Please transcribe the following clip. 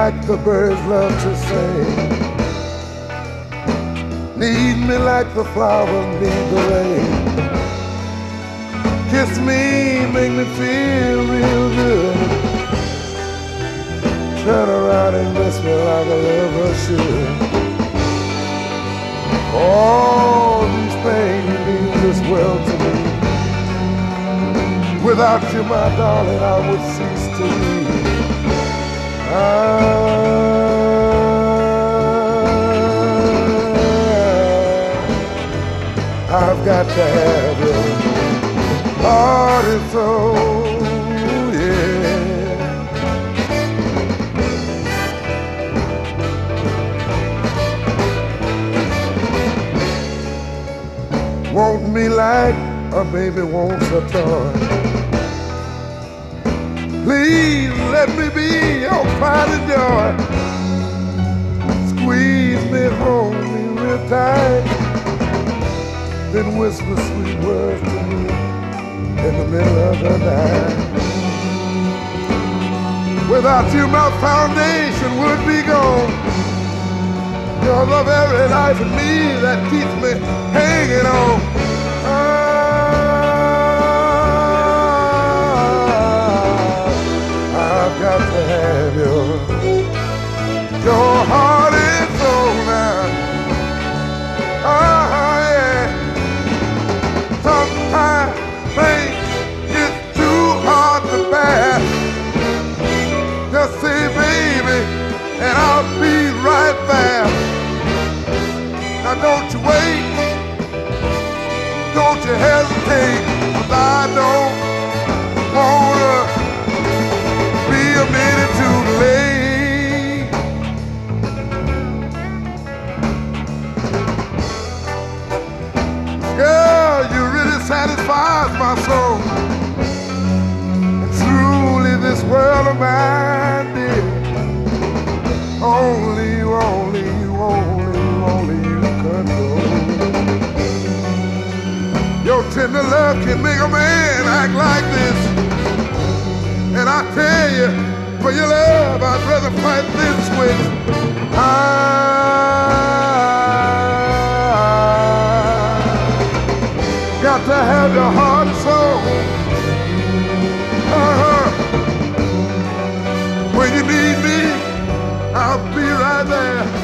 like the birds love to sing. Need me like the flowers need the rain. Kiss me, make me feel real good. Turn around and miss me like a lover should. All these things mean this world to me. Without you, my darling, I would cease to be. I've got to have you, heart and soul, yeah. Want me like a baby wants a toy. Please let me be your pride and joy. Squeeze me, hold me real tight, then whisper sweet words to me in the middle of the night. Without you, my foundation would be gone. You're the very life in me that keeps me hanging on. I've got to have your heart and soul now. Yeah. Sometimes things get too hard to bear. Just say baby, and I'll be right there. Now don't you wait, don't you hesitate, 'cause I don't wanna be a minute too late. Girl, you really satisfies my soul. And truly this world of mine, dear, only you, only you, only you control. Your tender love can make a man act like this. And I tell you, for your love, I'd rather fight this switch. I got to have your heart and soul. When you need me, I'll be right there.